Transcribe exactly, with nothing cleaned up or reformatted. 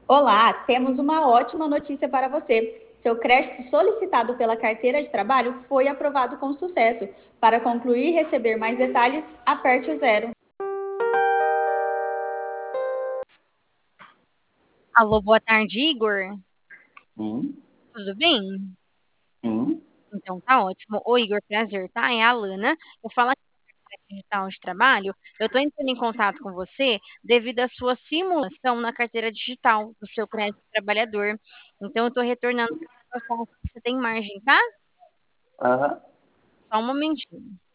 Olá, temos uma ótima notícia para você. Seu crédito solicitado pela carteira de trabalho foi aprovado com sucesso. Para concluir e receber mais detalhes, aperte o zero. Alô, boa tarde, Igor. Sim, Tudo bem? sim. Então tá ótimo. Oi, Igor, prazer, tá? É a Alana. Eu falo aqui da Digital de Trabalho. Eu estou entrando em contato com você devido à sua simulação na carteira digital do seu crédito trabalhador. Então, eu estou retornando para falar se você tem margem, tá? Aham. Só um momentinho.